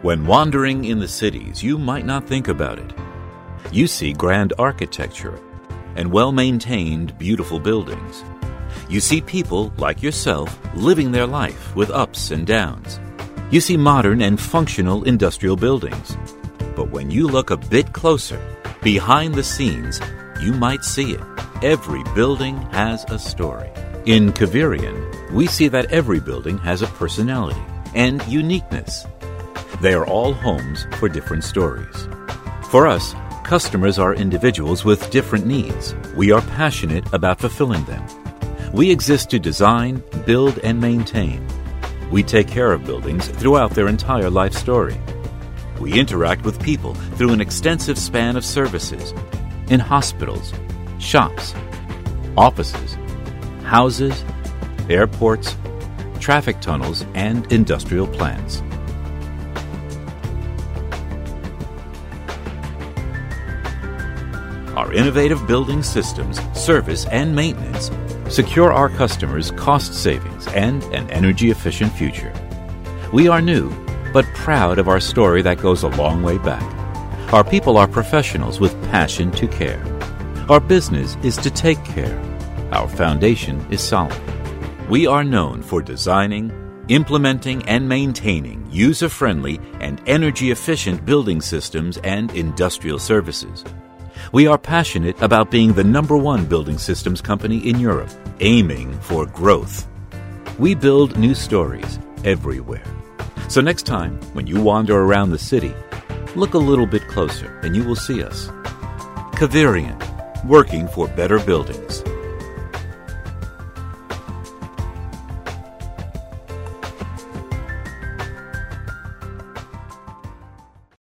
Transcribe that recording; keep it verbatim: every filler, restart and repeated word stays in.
When wandering in the cities, you might not think about it. You see grand architecture and well-maintained, beautiful buildings. You see people, like yourself, living their life with ups and downs. You see modern and functional industrial buildings. But when you look a bit closer, behind the scenes, you might see it. Every building has a story. In Kaverian, we see that every building has a personality and uniqueness. They are all homes for different stories. For us, customers are individuals with different needs. We are passionate about fulfilling them. We exist to design, build, and maintain. We take care of buildings throughout their entire life story. We interact with people through an extensive span of services in hospitals, shops, offices, houses, airports, traffic tunnels, and industrial plants. Our innovative building systems, service, and maintenance secure our customers cost savings and an energy-efficient future. We are new, but proud of our story that goes a long way back. Our people are professionals with passion to care. Our business is to take care. Our foundation is solid. We are known for designing, implementing, and maintaining user-friendly and energy-efficient building systems and industrial services. We are passionate about being the number one building systems company in Europe, aiming for growth. We build new stories everywhere. So next time, when you wander around the city, look a little bit closer and you will see us. Kaverian, working for better buildings.